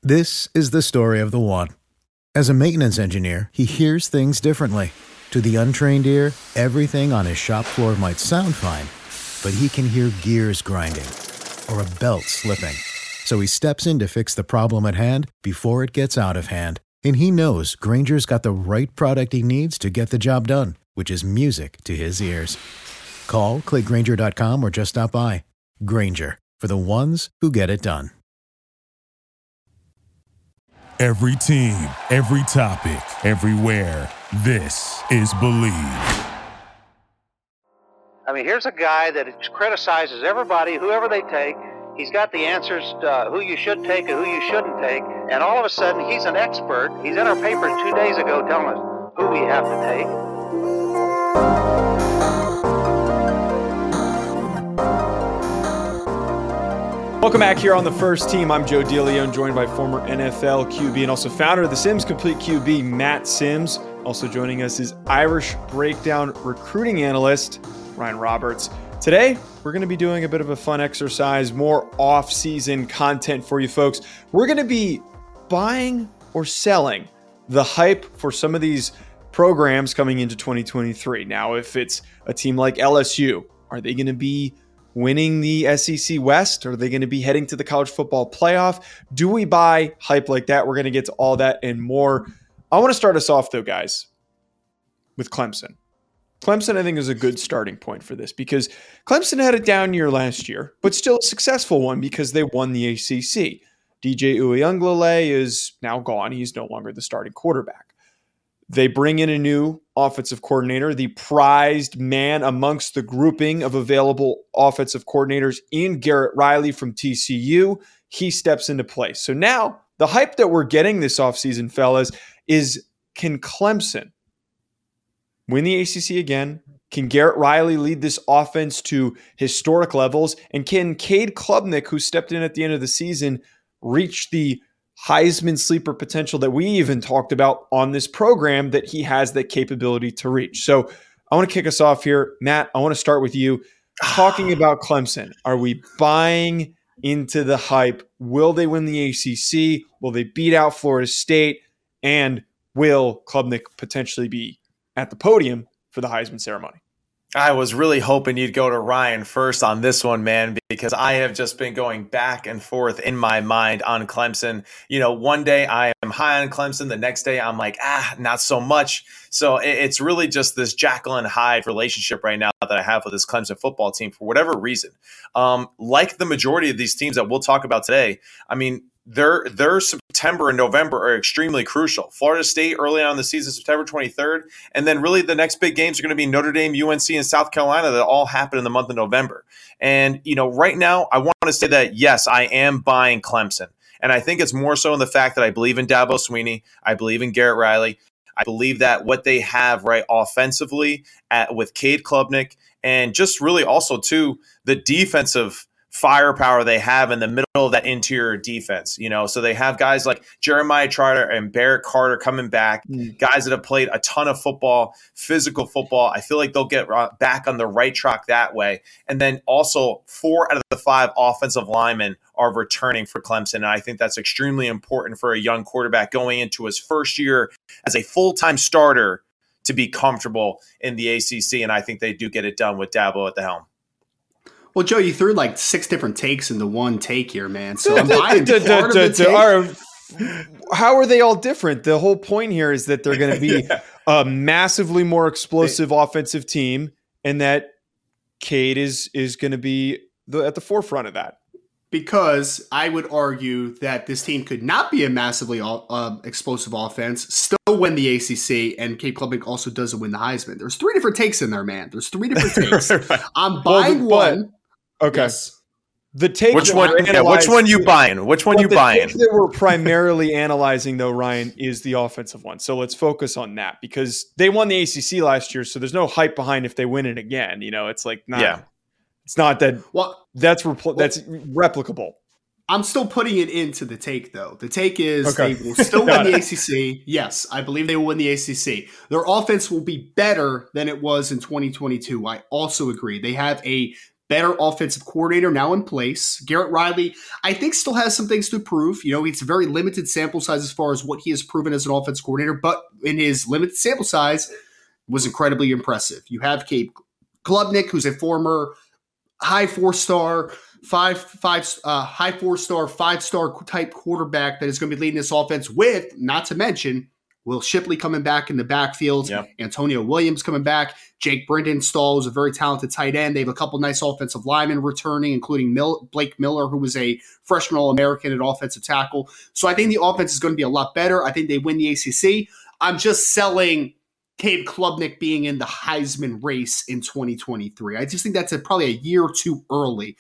This is the story of the one. As a maintenance engineer, he hears things differently. To the untrained ear, everything on his shop floor might sound fine, but he can hear gears grinding or a belt slipping. So he steps in to fix the problem at hand before it gets out of hand. And he knows Grainger's got the right product he needs to get the job done, which is music to his ears. Call, click Grainger.com, or just stop by. Grainger, for the ones who get it done. Every team, every topic, everywhere. This is Believe. I mean, here's a guy that criticizes everybody, whoever they take. He's got the answers to who you should take and who you shouldn't take. And all of a sudden, he's an expert. He's in our paper 2 days ago telling us who we have to take. Welcome back here on The First Team. I'm Joe DeLeon, joined by former NFL QB and also founder of the Sims Complete QB, Matt Sims. Also joining us is Irish Breakdown recruiting analyst, Ryan Roberts. Today, we're going to be doing a bit of a fun exercise, more off-season content for you folks. We're going to be buying or selling the hype for some of these programs coming into 2023. Now, if it's a team like LSU, are they going to be winning the SEC West? Are they going to be heading to the college football playoff? Do we buy hype like that? We're going to get to all that and more. I want to start us off, though, guys, with Clemson. Clemson, I think, is a good starting point for this because Clemson had a down year last year, but still a successful one because they won the ACC. DJ Uiagalelei is now gone. He's no longer the starting quarterback. They bring in a new offensive coordinator, the prized man amongst the grouping of available offensive coordinators in Garrett Riley from TCU. He steps into place. So now the hype that we're getting this offseason, fellas, is can Clemson win the ACC again? Can Garrett Riley lead this offense to historic levels? And can Cade Klubnik, who stepped in at the end of the season, reach the Heisman sleeper potential that we even talked about on this program that he has that capability to reach? So I want to kick us off here. Matt, I want to start with you. Talking about Clemson, are we buying into the hype? Will they win the ACC? Will they beat out Florida State? And will Klubnik potentially be at the podium for the Heisman ceremony? I was really hoping you'd go to Ryan first on this one, man, because I have just been going back and forth in my mind on Clemson. You know, one day I am high on Clemson. The next day I'm like, not so much. So it's really just this Jekyll and Hyde relationship right now that I have with this Clemson football team for whatever reason. Like the majority of these teams that we'll talk about today, I mean, their September and November are extremely crucial. Florida State early on in the season, September 23rd. And then really the next big games are going to be Notre Dame, UNC, and South Carolina that all happen in the month of November. And, you know, right now I want to say that, yes, I am buying Clemson. And I think it's more so in the fact that I believe in Dabo Swinney. I believe in Garrett Riley. I believe that what they have right offensively with Cade Klubnik and just really also, too, the defensive firepower they have in the middle of that interior defense, you know, so they have guys like Jeremiah Trotter and Barrett Carter coming back, guys that have played a ton of football, physical football. I feel like they'll get back on the right track that way. And then also 4 out of the 5 offensive linemen are returning for Clemson. And I think that's extremely important for a young quarterback going into his first year as a full-time starter to be comfortable in the ACC. And I think they do get it done with Dabo at the helm. Well, Joe, you threw like 6 different takes into one take here, man. So I'm buying part of the take. How are they all different? The whole point here is that they're going to be a massively more explosive offensive team, and that Cade is going to be at the forefront of that. Because I would argue that this team could not be a massively explosive offense, still win the ACC, and Cade Klubnik also doesn't win the Heisman. There's 3 different takes in there, man. There's 3 different takes. I'm buying one. Okay. Yes. The take which one you buying? Which one you buying? The take that we're primarily analyzing, though, Ryan, is the offensive one. So let's focus on that because they won the ACC last year, so there's no hype behind if they win it again. You know, it's like it's not that. Well, that's replicable. I'm still putting it into the take, though. The take is they will still win the ACC. Yes, I believe they will win the ACC. Their offense will be better than it was in 2022. I also agree. They have a better offensive coordinator now in place. Garrett Riley, I think, still has some things to prove. It's a very limited sample size as far as what he has proven as an offensive coordinator, but in his limited sample size, was incredibly impressive. You have Cade Klubnik, who's a former high four-star, five-star type quarterback that is going to be leading this offense with, not to mention, Will Shipley coming back in the backfield, Antonio Williams coming back, Jake Brindenstall is a very talented tight end. They have a couple nice offensive linemen returning, including Blake Miller, who was a freshman All-American at offensive tackle. So I think the offense is going to be a lot better. I think they win the ACC. I'm just selling Cade Klubnik being in the Heisman race in 2023. I just think that's probably a year or two early.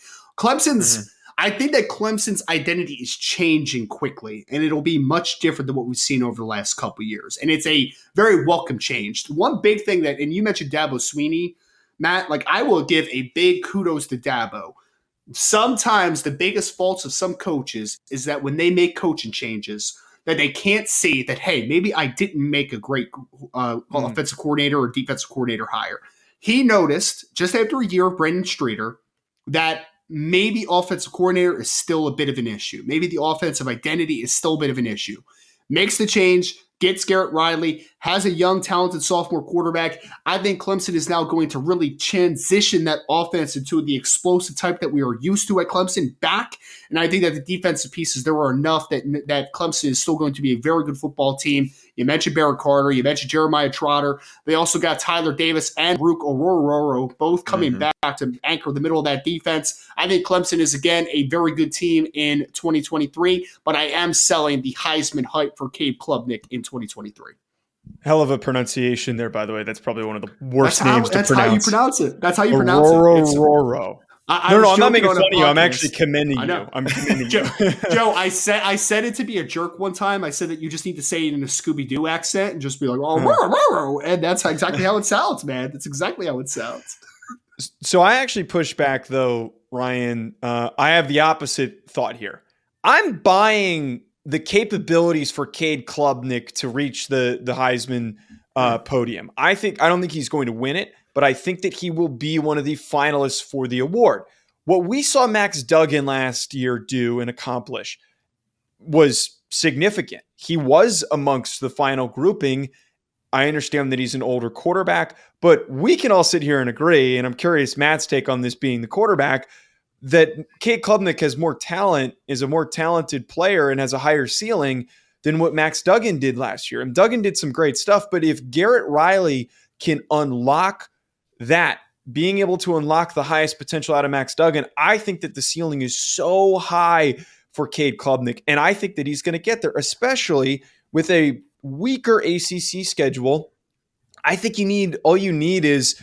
I think that Clemson's identity is changing quickly, and it'll be much different than what we've seen over the last couple of years. And it's a very welcome change. One big thing and you mentioned Dabo Swinney, Matt, I will give a big kudos to Dabo. Sometimes the biggest faults of some coaches is that when they make coaching changes, that they can't see that, hey, maybe I didn't make a great offensive coordinator or defensive coordinator hire. He noticed just after a year of Brandon Streeter that maybe offensive coordinator is still a bit of an issue. Maybe the offensive identity is still a bit of an issue. Makes the change, gets Garrett Riley, has a young, talented sophomore quarterback. I think Clemson is now going to really transition that offense into the explosive type that we are used to at Clemson back. And I think that the defensive pieces, there were enough that Clemson is still going to be a very good football team. You mentioned Barrett Carter. You mentioned Jeremiah Trotter. They also got Tyler Davis and Rook Orororo both coming back to anchor the middle of that defense. I think Clemson is, again, a very good team in 2023, but I am selling the Heisman hype for Cade Klubnik in 2023. Hell of a pronunciation there, by the way. That's probably one of the worst names to pronounce. That's how you pronounce it. That's how you pronounce it. Orororo. No, I'm not making fun of you. I'm actually commending you. I'm commending you. Joe, I said it to be a jerk one time. I said that you just need to say it in a Scooby-Doo accent and just be like, and that's exactly how it sounds, man. That's exactly how it sounds. So I actually push back, though, Ryan. I have the opposite thought here. I'm buying the capabilities for Cade Klubnik to reach the Heisman podium. I don't think he's going to win it, but I think that he will be one of the finalists for the award. What we saw Max Duggan last year do and accomplish was significant. He was amongst the final grouping. I understand that he's an older quarterback, but we can all sit here and agree, and I'm curious Matt's take on this being the quarterback, that Cade Klubnik has more talent, is a more talented player, and has a higher ceiling than what Max Duggan did last year. And Duggan did some great stuff, but if Garrett Riley can unlock that, being able to unlock the highest potential out of Max Duggan, I think that the ceiling is so high for Cade Klubnik, and I think that he's going to get there, especially with a weaker ACC schedule. I think all you need is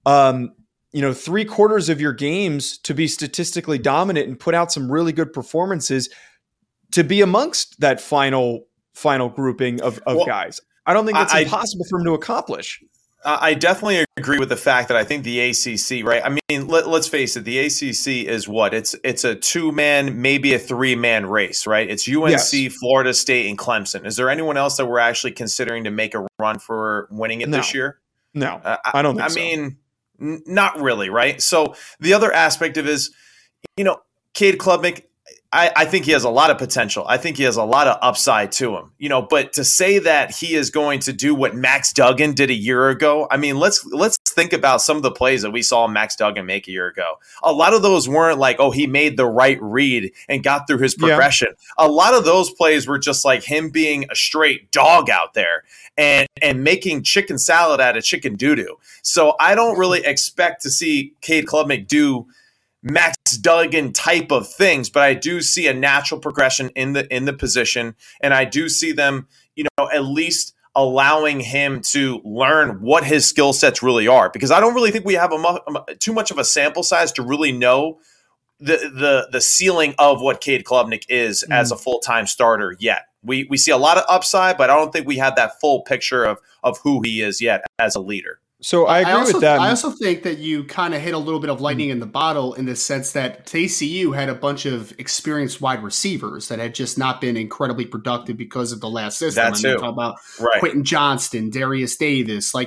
3/4 of your games to be statistically dominant and put out some really good performances to be amongst that final grouping of guys. I don't think that's impossible for him to accomplish. I definitely agree with the fact that I think the ACC, right? I mean, let's face it, the ACC is what? It's a 2-man, maybe a 3-man race, right? It's UNC, yes, Florida State, and Clemson. Is there anyone else that we're actually considering to make a run for winning it this year? No, I don't think so. I mean, not really, right? So the other aspect of it is, Cade Klubnik, I think he has a lot of potential. I think he has a lot of upside to him, but to say that he is going to do what Max Duggan did a year ago, I mean, let's think about some of the plays that we saw Max Duggan make a year ago. A lot of those weren't like, oh, he made the right read and got through his progression. Yeah. A lot of those plays were just like him being a straight dog out there and making chicken salad out of chicken doo-doo. So I don't really expect to see Cade Klubnik do Max Duggan type of things, but I do see a natural progression in the position, and I do see them, at least allowing him to learn what his skill sets really are, because I don't really think we have too much of a sample size to really know the ceiling of what Cade Klubnik is as a full-time starter yet. We see a lot of upside, but I don't think we have that full picture of who he is yet as a leader. So I agree with that. I also think that you kind of hit a little bit of lightning in the bottle in the sense that TCU had a bunch of experienced wide receivers that had just not been incredibly productive because of the last system. That's talk about Quentin Johnston, Darius Davis.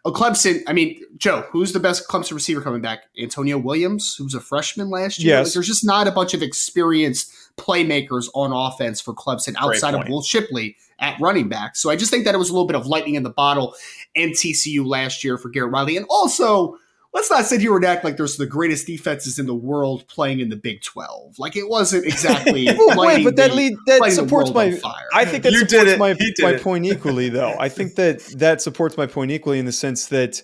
Clemson, I mean, Joe, who's the best Clemson receiver coming back? Antonio Williams, who was a freshman last year? Yes. Like, there's just not a bunch of experienced playmakers on offense for Clemson outside of Will Shipley at running back. So I just think that it was a little bit of lightning in the bottle in TCU last year for Garrett Riley. And also, let's not sit here and act like there's the greatest defenses in the world playing in the Big 12. Like, it wasn't exactly but that supports my fire. I think that supports my point equally, though. I think that supports my point equally in the sense that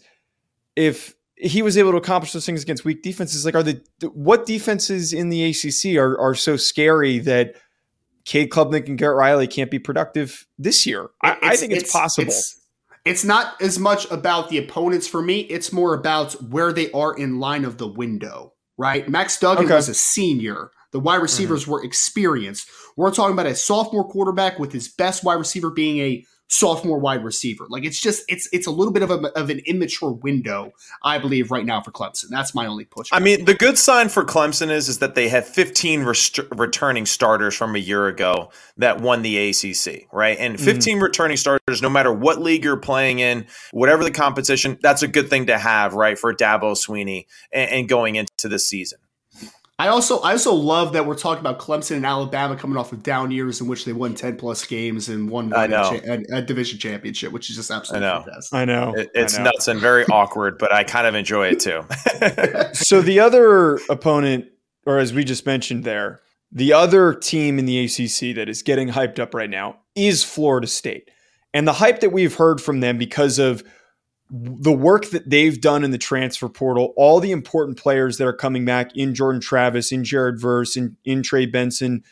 if he was able to accomplish those things against weak defenses, like what defenses in the ACC are so scary that Cade Klubnik and Garrett Riley can't be productive this year? I think it's possible. It's not as much about the opponents for me. It's more about where they are in line of the window, right? Max Duggan was a senior. The wide receivers were experienced. We're talking about a sophomore quarterback with his best wide receiver being a sophomore wide receiver. Like, it's a little bit of an immature window, I believe, right now for Clemson. That's my only push. I mean, the good sign for Clemson is that they have 15 returning starters from a year ago that won the ACC, right? And 15 returning starters, no matter what league you're playing in, whatever the competition, that's a good thing to have, right, for Dabo Swinney and going into this season. I also love that we're talking about Clemson and Alabama coming off of down years in which they won 10-plus games and won a division championship, which is just absolutely fantastic. I know. It's nuts and very awkward, but I kind of enjoy it too. So the other opponent, or as we just mentioned there, the other team in the ACC that is getting hyped up right now is Florida State. And the hype that we've heard from them because of the work that they've done in the transfer portal, all the important players that are coming back in Jordan Travis, in Jared Verse, in Trey Benson,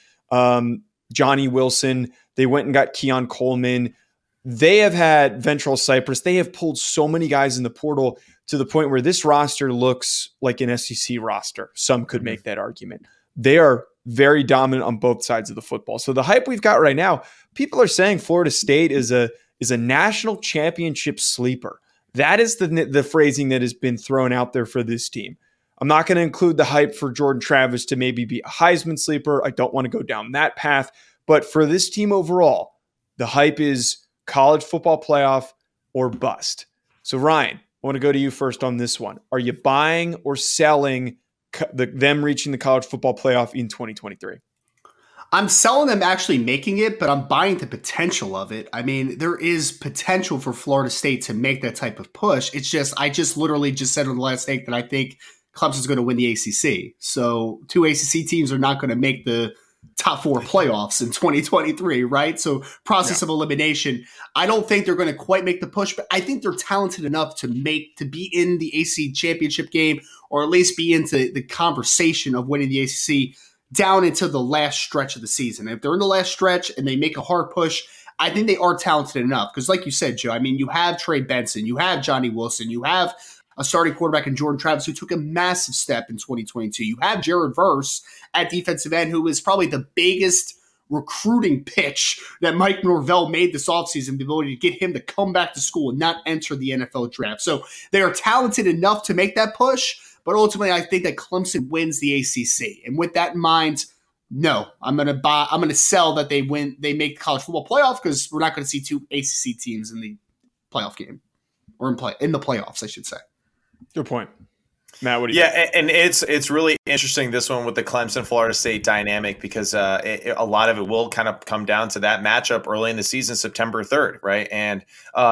Johnny Wilson. They went and got Keon Coleman. They have had Ventrell Cypress. They have pulled so many guys in the portal to the point where this roster looks like an SEC roster. Some could make that argument. They are very dominant on both sides of the football. So the hype we've got right now, people are saying Florida State is a national championship sleeper. That is the phrasing that has been thrown out there for this team. I'm not going to include the hype for Jordan Travis to maybe be a Heisman sleeper. I don't want to go down that path. But for this team overall, the hype is college football playoff or bust. So Ryan, I want to go to you first on this one. Are you buying or selling them reaching the college football playoff in 2023? I'm selling them actually making it, but I'm buying the potential of it. I mean, there is potential for Florida State to make that type of push. It's just, I just literally just said on the last take that I think Clemson's going to win the ACC. So 2 ACC teams are not going to make the top 4 playoffs in 2023, right? So process of elimination. I don't think they're going to quite make the push, but I think they're talented enough to be in the ACC championship game, or at least be into the conversation of winning the ACC down into the last stretch of the season. If they're in the last stretch and they make a hard push, I think they are talented enough. Because like you said, Joe, I mean, you have Trey Benson, you have Johnny Wilson, you have a starting quarterback in Jordan Travis who took a massive step in 2022. You have Jared Verse at defensive end, who is probably the biggest recruiting pitch that Mike Norvell made this offseason, the ability to get him to come back to school and not enter the NFL draft. So they are talented enough to make that push. But ultimately, I think that Clemson wins the ACC. And with that in mind, no, I'm going to sell that they make the college football playoff, because we're not going to see 2 ACC teams in the playoff game, or in the playoffs, I should say. Good point. Matt, what do you think? And it's really interesting, this one with the Clemson-Florida State dynamic, because a lot of it will kind of come down to that matchup early in the season, September 3rd, right? And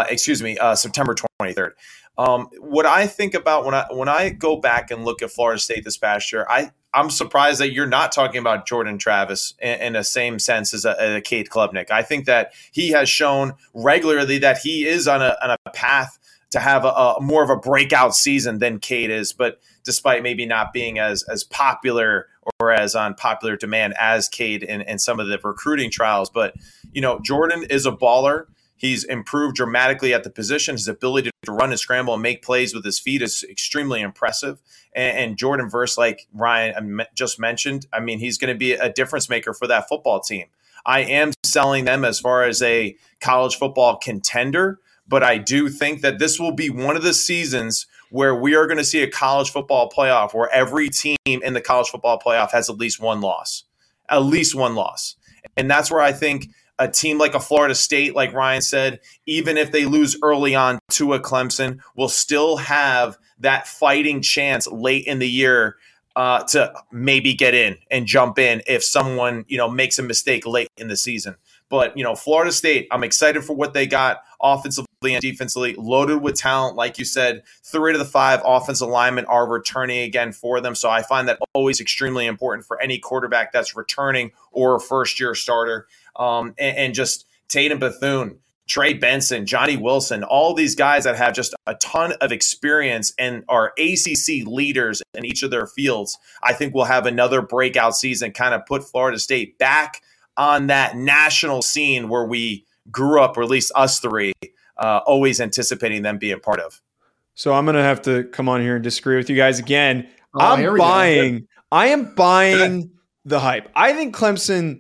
September 23rd. What I think about when I go back and look at Florida State this past year, I'm surprised that you're not talking about Jordan Travis in the same sense as a Cade Klubnik. I think that he has shown regularly that he is on a path to have a more of a breakout season than Cade is, but despite maybe not being as popular or as on popular demand as Cade in some of the recruiting trials. But, Jordan is a baller. He's improved dramatically at the position. His ability to run and scramble and make plays with his feet is extremely impressive. And Jordan Verse, like Ryan just mentioned, I mean, he's going to be a difference maker for that football team. I am selling them as far as a college football contender, but I do think that this will be one of the seasons where we are going to see a college football playoff where every team in the college football playoff has at least one loss. And that's where I think a team like a Florida State, like Ryan said, even if they lose early on to a Clemson, will still have that fighting chance late in the year to maybe get in and jump in if someone, makes a mistake late in the season. But, Florida State, I'm excited for what they got offensively and defensively, loaded with talent. Like you said, 3 to the 5 offensive linemen are returning again for them. So I find that always extremely important for any quarterback that's returning or a first-year starter. And just Tatum Bethune, Trey Benson, Johnny Wilson, all these guys that have just a ton of experience and are ACC leaders in each of their fields, I think will have another breakout season, kind of put Florida State back on that national scene where we grew up, or at least us three, always anticipating them being part of. So I'm going to have to come on here and disagree with you guys again. I am buying the hype. I think Clemson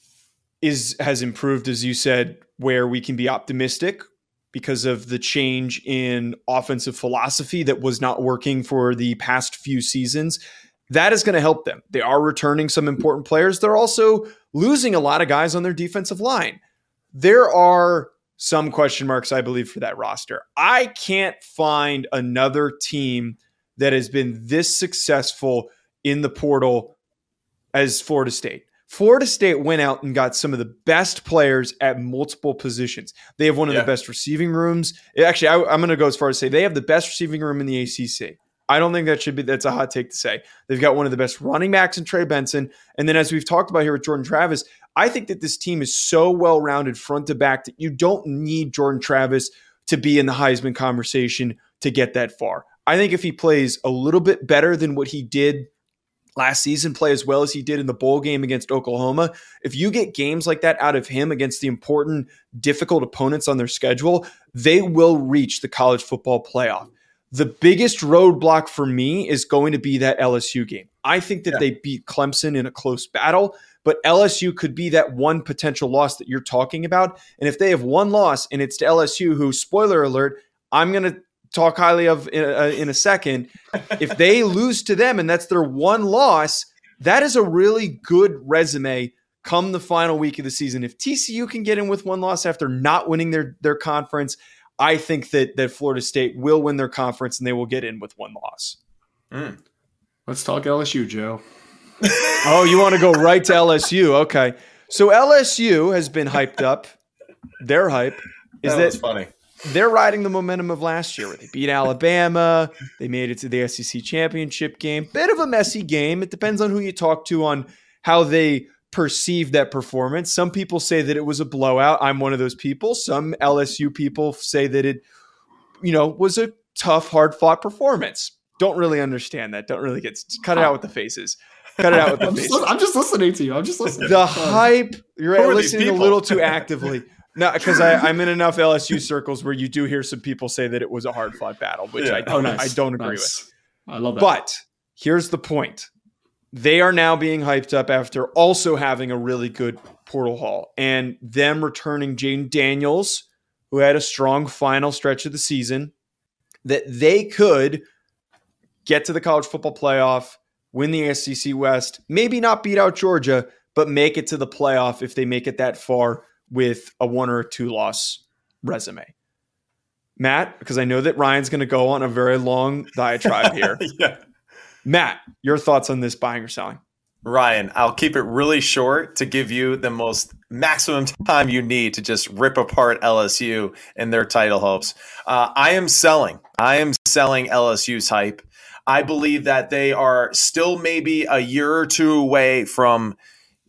has improved, as you said, where we can be optimistic because of the change in offensive philosophy that was not working for the past few seasons. That is going to help them. They are returning some important players. They're also losing a lot of guys on their defensive line. There are some question marks, I believe, for that roster. I can't find another team that has been this successful in the portal as Florida State. Florida State went out and got some of the best players at multiple positions. They have one of the best receiving rooms. Actually, I'm going to go as far as say they have the best receiving room in the ACC. I don't think that's a hot take to say. They've got one of the best running backs in Trey Benson. And then as we've talked about here with Jordan Travis, I think that this team is so well-rounded front to back that you don't need Jordan Travis to be in the Heisman conversation to get that far. I think if he plays a little bit better than what he did last season, play as well as he did in the bowl game against Oklahoma, if you get games like that out of him against the important, difficult opponents on their schedule, they will reach the college football playoff. The biggest roadblock for me is going to be that LSU game. I think that they beat Clemson in a close battle, but LSU could be that one potential loss that you're talking about. And if they have one loss and it's to LSU, who, spoiler alert, I'm going to talk highly of in a second. If they lose to them and that's their one loss, that is a really good resume come the final week of the season. If TCU can get in with one loss after not winning their conference, I think that Florida State will win their conference and they will get in with one loss. Let's talk LSU, Joe. Oh, you want to go right to LSU? Okay. So LSU has been hyped up. Their hype is that funny. They're riding the momentum of last year where they beat Alabama. They made it to the SEC championship game. Bit of a messy game. It depends on who you talk to on how they perceive that performance. Some people say that it was a blowout. I'm one of those people. Some LSU people say that it, was a tough, hard-fought performance. Don't really understand that. Don't really cut it out with the faces. Cut it out with the faces. I'm just listening to you. I'm just listening. The hype. You're listening a little too actively. No, because I'm in enough LSU circles where you do hear some people say that it was a hard-fought battle, which I don't agree with. I love that. But here's the point. They are now being hyped up after also having a really good portal haul. And them returning Jaden Daniels, who had a strong final stretch of the season, that they could get to the college football playoff, win the SEC West, maybe not beat out Georgia, but make it to the playoff if they make it that far with a 1 or 2 loss resume. Matt, because I know that Ryan's going to go on a very long diatribe here. Matt, your thoughts on this buying or selling? Ryan, I'll keep it really short to give you the most maximum time you need to just rip apart LSU and their title hopes. I am selling LSU's hype. I believe that they are still maybe a year or two away from,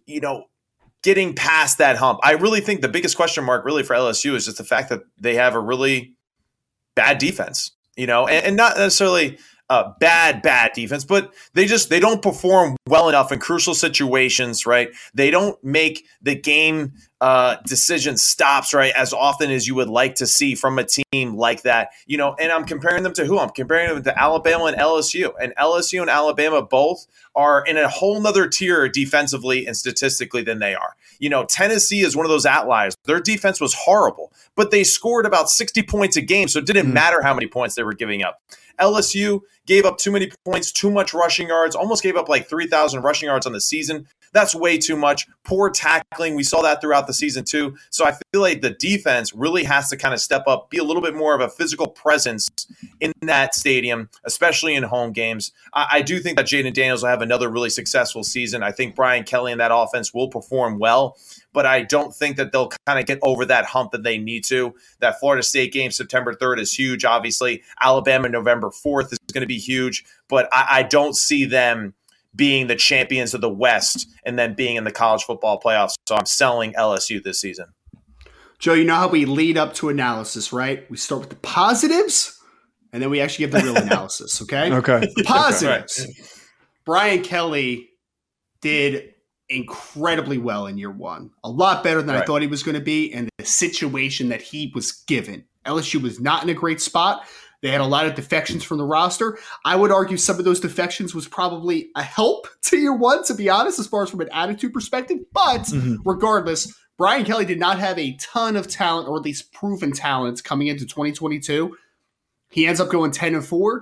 getting past that hump. I really think the biggest question mark really for LSU is just the fact that they have a really bad defense, and not necessarily bad defense, but they don't perform well enough in crucial situations, right? They don't make the game decision stops, right, as often as you would like to see from a team like that, and I'm comparing them to who? I'm comparing them to Alabama and LSU. And LSU and Alabama both are in a whole nother tier defensively and statistically than they are. Tennessee is one of those outliers. Their defense was horrible, but they scored about 60 points a game, so it didn't matter how many points they were giving up. LSU gave up too many points, too much rushing yards, almost gave up like 3,000 rushing yards on the season. That's way too much. Poor tackling. We saw that throughout the season too. So I feel like the defense really has to kind of step up, be a little bit more of a physical presence in that stadium, especially in home games. I do think that Jaden Daniels will have another really successful season. I think Brian Kelly and that offense will perform well, but I don't think that they'll kind of get over that hump that they need to. That Florida State game, September 3rd, is huge, obviously. Alabama, November 4th is going to be huge, but I don't see them being the champions of the West and then being in the college football playoffs. So I'm selling LSU this season. Joe, you know how we lead up to analysis, right? We start with the positives, and then we actually give the real analysis, okay? Okay. The positives. Brian Kelly did incredibly well in year one. A lot better than I thought he was going to be, and the situation that he was given. LSU was not in a great spot. They had a lot of defections from the roster. I would argue some of those defections was probably a help to year one, to be honest, as far as from an attitude perspective. But regardless, Brian Kelly did not have a ton of talent, or at least proven talent, coming into 2022. He ends up going 10-4,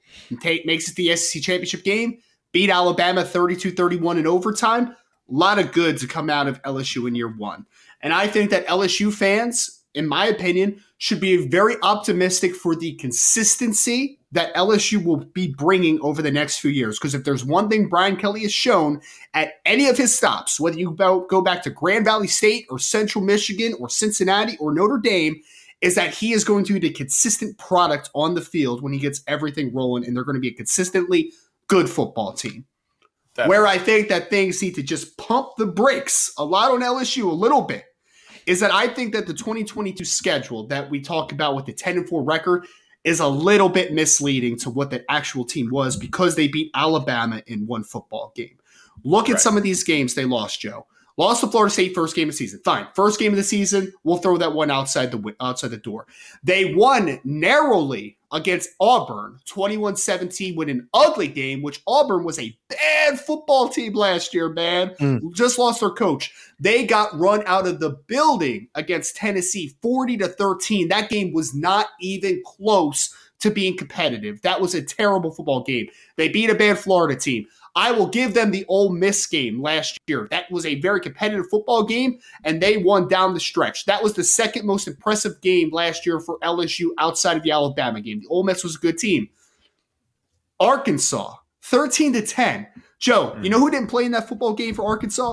makes it the SEC championship game, beat Alabama 32-31 in overtime. A lot of good to come out of LSU in year one. And I think that LSU fans, in my opinion, should be very optimistic for the consistency that LSU will be bringing over the next few years. Because if there's one thing Brian Kelly has shown at any of his stops, whether you go back to Grand Valley State or Central Michigan or Cincinnati or Notre Dame, is that he is going to be the consistent product on the field when he gets everything rolling, and they're going to be a consistently good football team. Definitely. Where I think that things need to just pump the brakes a lot on LSU a little bit is that I think that the 2022 schedule that we talk about with the 10-4 record is a little bit misleading to what the actual team was, because they beat Alabama in one football game. Look at some of these games they lost, Joe. Lost to Florida State first game of the season. Fine. First game of the season, we'll throw that one outside the door. They won narrowly against Auburn, 21-17, with an ugly game, which Auburn was a bad football team last year, man. Just lost their coach. They got run out of the building against Tennessee, 40-13. That game was not even close to being competitive. That was a terrible football game. They beat a bad Florida team. I will give them the Ole Miss game last year. That was a very competitive football game, and they won down the stretch. That was the second most impressive game last year for LSU outside of the Alabama game. The Ole Miss was a good team. Arkansas, 13-10. Joe, you know who didn't play in that football game for Arkansas?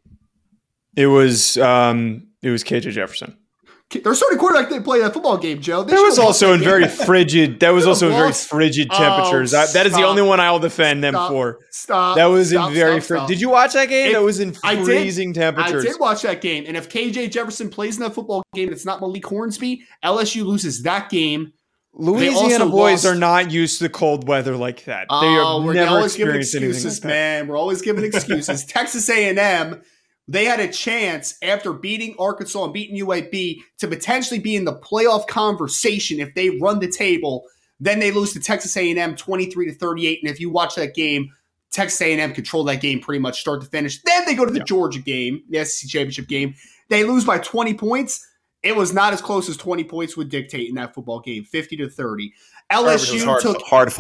It was KJ Jefferson. Their starting quarterback didn't play that football game, Joe. That was also in very frigid. That was also in very frigid temperatures. That is the only one I will defend them for. That was in very frigid. Did you watch that game? That was in freezing temperatures. I did watch that game, and if KJ Jefferson plays in that football game, and it's not Malik Hornsby, LSU loses that game. Louisiana boys are not used to cold weather like that. We're always giving excuses, man. We're always giving excuses. Texas A&M. They had a chance after beating Arkansas and beating UAB to potentially be in the playoff conversation if they run the table. Then they lose to Texas A&M 23-38. And if you watch that game, Texas A&M controlled that game pretty much start to finish. Then they go to the Georgia game, the SEC championship game. They lose by 20 points. It was not as close as 20 points would dictate in that football game, 50-30. LSU took hard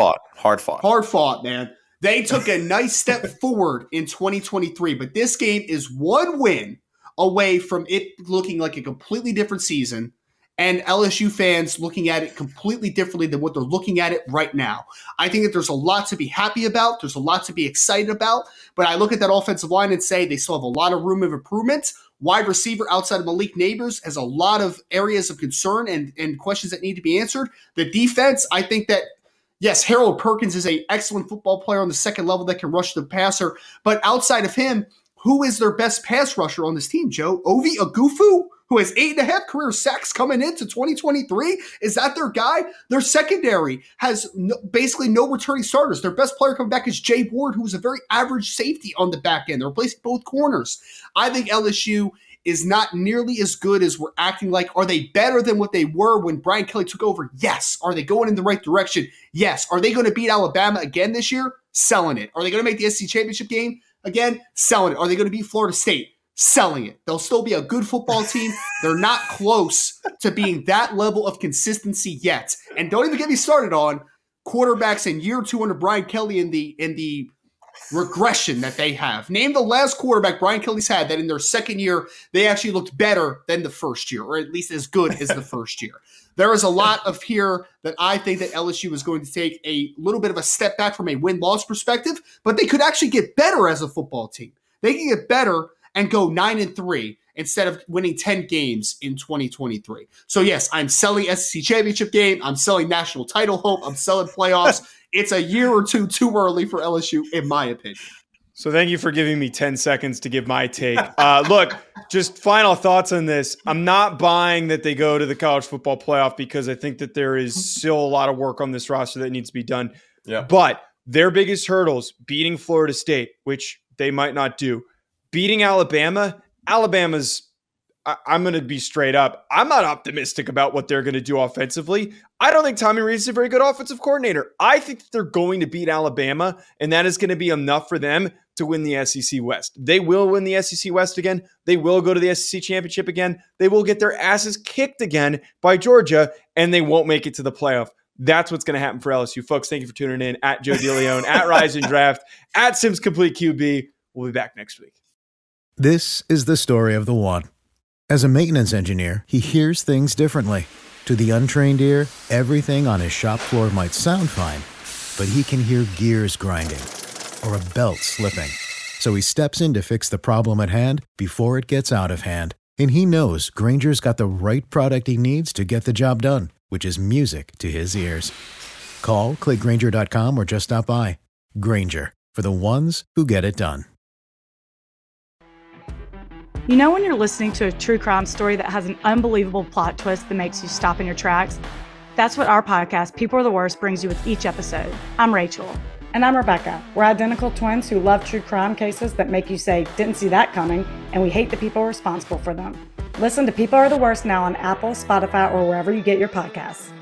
fought, man. They took a nice step forward in 2023, but this game is one win away from it looking like a completely different season and LSU fans looking at it completely differently than what they're looking at it right now. I think that there's a lot to be happy about. There's a lot to be excited about, but I look at that offensive line and say they still have a lot of room of improvement. Wide receiver outside of Malik Neighbors has a lot of areas of concern and questions that need to be answered. The defense, I think that yes, Harold Perkins is an excellent football player on the second level that can rush the passer. But outside of him, who is their best pass rusher on this team, Joe? Ovi Agufu, who has 8.5 career sacks coming into 2023? Is that their guy? Their secondary has basically no returning starters. Their best player coming back is Jay Ward, who is a very average safety on the back end. They're replacing both corners. I think LSU is not nearly as good as we're acting like. Are they better than what they were when Brian Kelly took over? Yes. Are they going in the right direction? Yes. Are they going to beat Alabama again this year? Selling it. Are they going to make the SEC championship game again? Selling it. Are they going to beat Florida State? Selling it. They'll still be a good football team. They're not close to being that level of consistency yet. And don't even get me started on quarterbacks in year two under Brian Kelly in the regression that they have. Name the last quarterback Brian Kelly's had that in their second year, they actually looked better than the first year, or at least as good as the first year. There is a lot of here that I think that LSU is going to take a little bit of a step back from a win-loss perspective, but they could actually get better as a football team. They can get better and go 9-3 instead of winning 10 games in 2023. So yes, I'm selling SEC championship game. I'm selling national title hope. I'm selling playoffs. It's a year or two too early for LSU, in my opinion. So thank you for giving me 10 seconds to give my take. Look, just final thoughts on this. I'm not buying that they go to the college football playoff because I think that there is still a lot of work on this roster that needs to be done. Yeah. But their biggest hurdles, beating Florida State, which they might not do, beating Alabama, Alabama's, I'm going to be straight up, I'm not optimistic about what they're going to do offensively. I don't think Tommy Rees is a very good offensive coordinator. I think that they're going to beat Alabama, and that is going to be enough for them to win the SEC West. They will win the SEC West again. They will go to the SEC Championship again. They will get their asses kicked again by Georgia, and they won't make it to the playoff. That's what's going to happen for LSU. Folks, thank you for tuning in. At Joe DeLeon, at Rise and Draft, at Sims Complete QB. We'll be back next week. This is the story of the one. As a maintenance engineer, he hears things differently. To the untrained ear, everything on his shop floor might sound fine, but he can hear gears grinding or a belt slipping. So he steps in to fix the problem at hand before it gets out of hand. And he knows Grainger's got the right product he needs to get the job done, which is music to his ears. Call, click Grainger.com, or just stop by. Grainger, for the ones who get it done. You know when you're listening to a true crime story that has an unbelievable plot twist that makes you stop in your tracks? That's what our podcast, People Are the Worst, brings you with each episode. I'm Rachel. And I'm Rebecca. We're identical twins who love true crime cases that make you say, didn't see that coming, and we hate the people responsible for them. Listen to People Are the Worst now on Apple, Spotify, or wherever you get your podcasts.